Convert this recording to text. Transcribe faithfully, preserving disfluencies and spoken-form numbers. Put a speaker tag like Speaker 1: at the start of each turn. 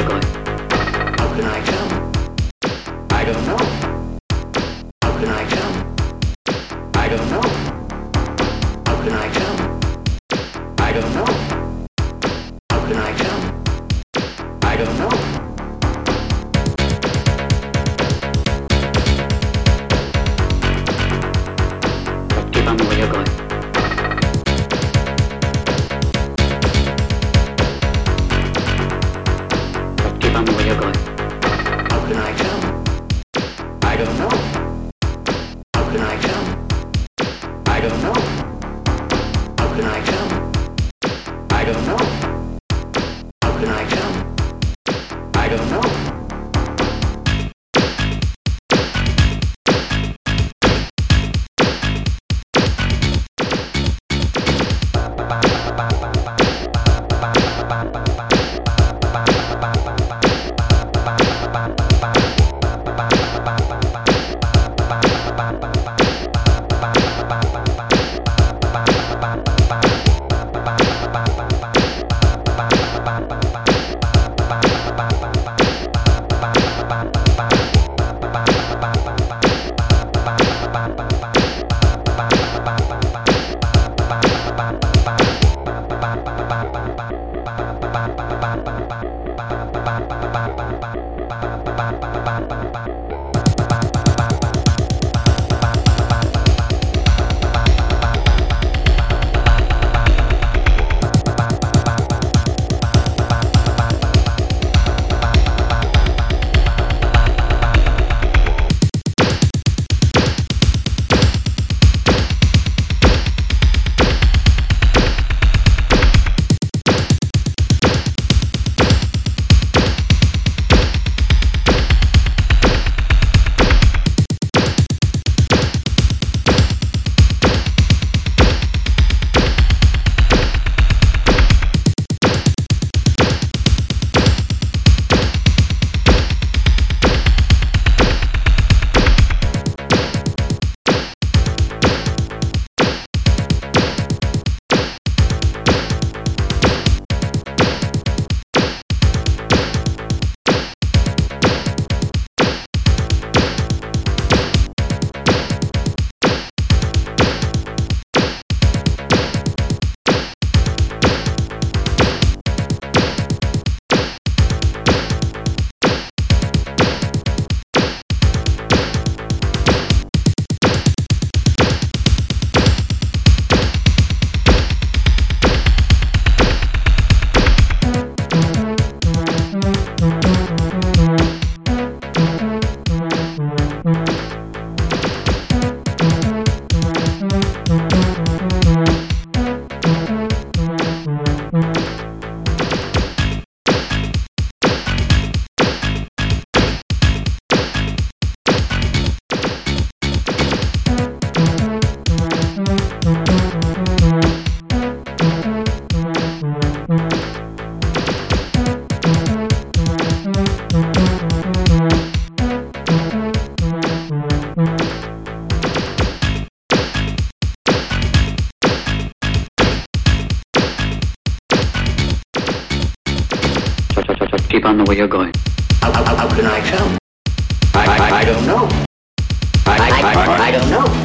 Speaker 1: you're going.
Speaker 2: How can I tell? I don't know. How can I tell? I don't know. How can I tell? I don't know. How can I tell? I don't know.
Speaker 1: Keep on the way you're going. Keep on the way you're going.
Speaker 2: How can I tell? I don't know. How can I tell? I don't know. How can I tell? I don't know. How can I tell? I don't know.
Speaker 1: Keep on the way you're going.
Speaker 2: How, how, how can I tell? I, I, I don't know. I, I, I, I don't know.